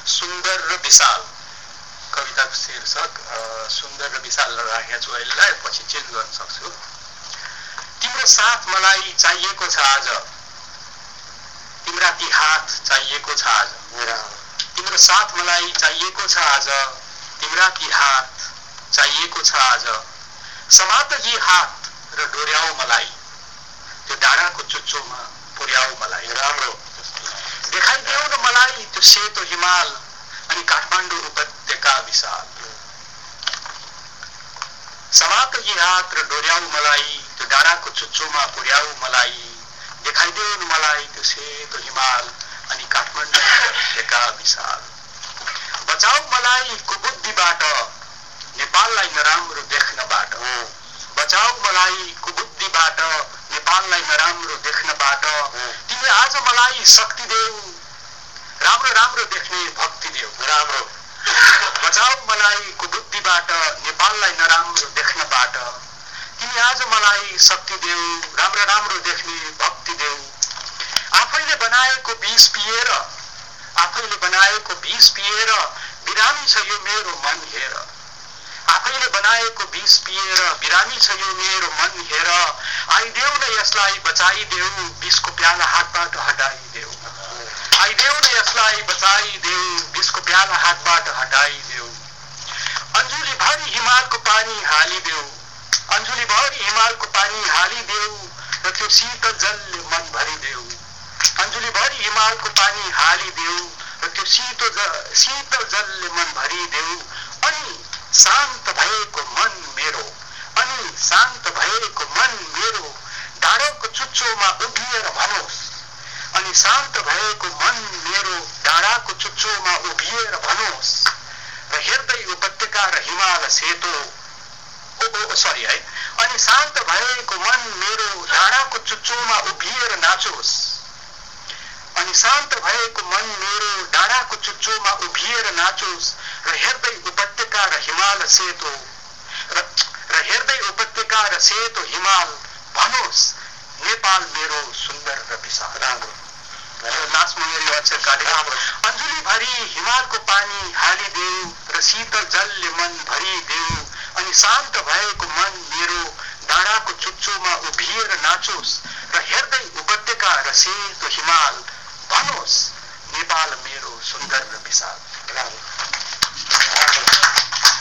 सुन्दर र विशाल कविताको शीर्षक सुन्दर र विशाल राखेको छु अहिले पछि चेन्ज गर्न सक्छु तिम्रो साथ मलाई चाहिएको छ आज तिम्रा ती हात चाहिएको छ आज तिम्रो साथ मलाई चाहिएको छ आज तिम्रा ती हात चाहिएको छ आज समात यी हात र डोर्याऊ मलाई त्यो डाँडाको चुच्चोमा पुर्याऊ मलाई राम्रो देखाइदेऊ न मलाई त्यो सेतो हिमाल अनि काठमाडौँ उपत्यका विशाल समात यी हात र डोर्याऊ मलाई त्यो डाँडाको चुच्चोमा पुर्याऊ मलाई देखाइदेऊ न मलाई त्यो सेतो हिमाल अनि काठमाडौँ उपत्यका विशाल बचाऊ मलाई कुबुद्धिबाट नेपाललाई नराम्रो देख्नबाट बचाऊ मलाई कुबुद्धिबाट नेपाललाई नराम्रो देख्नबाट तिमी आज मलाई शक्ति देऊ राम्रो राम्रो देख्ने भक्ति देऊ राम्रो बचाऊ मलाई कुबुद्धिबाट नेपाललाई नराम्रो देख्नबाट तिमी आज मलाई शक्ति देऊ राम्रो राम्रो देख्ने भक्ति देऊ आफैले बनाएको विष पिएर आफैले बनाएको विष पिएर बिरामी छ यो मेरो मन हेर आफैले बनाएको विष पिएर बिरामी छ यो मेरो मन हेर आइदेऊ न यसलाई बचाइदेऊ विषको प्याला हातबाट हटाइदेऊ आइदेऊ न यसलाई बचाइदेऊ विषको प्याला हातबाट हटाइदेऊ अन्जुली भरी हिमालको पानी हालिदेऊ अन्जुली भरी हिमालको पानी हालिदेऊ र त्यो शीतल जलले मन भरिदेऊ अन्जुली भरी हिमालको पानी हालिदेऊ र त्यो शीतल जलले मन भरिदेऊ अनि शान्त भएको मन मेरो अनि शान्त भएको मन मेरो डाँडाको चुच्चोमा उभिएर भनोस् अनि शान्त भएको मन मेरो डाँडाको चुच्चोमा उभिएर भनोस् र हेर्दै उपत्यका र हिमाल सेतो अनि शान्त भएको मन मेरो डाँडाको चुच्चोमा उभिएर नाचोस् अनि शान्त भएको मन मेरो डाँडाको चुच्चोमा उभिएर नाचोस् र हेर्दै उपत्यका र हिमाल सेतो र हेर्दै उपत्यका र सेतो हिमाल भनोस् नेपाल मेरो सुन्दर र विशाल राम्रो लास्टमा मेरो अक्षर काटेको राम्रो अन्जुली भरी हिमालको पानी हालिदेऊ र शीतल जलले मन भरिदेऊ अनि शान्त भएको मन मेरो डाँडाको चुच्चोमा उभिएर नाचोस् र हेर्दै उपत्यका र सेतो हिमाल भनोस् नेपाल मेरो सुन्दर र विशाल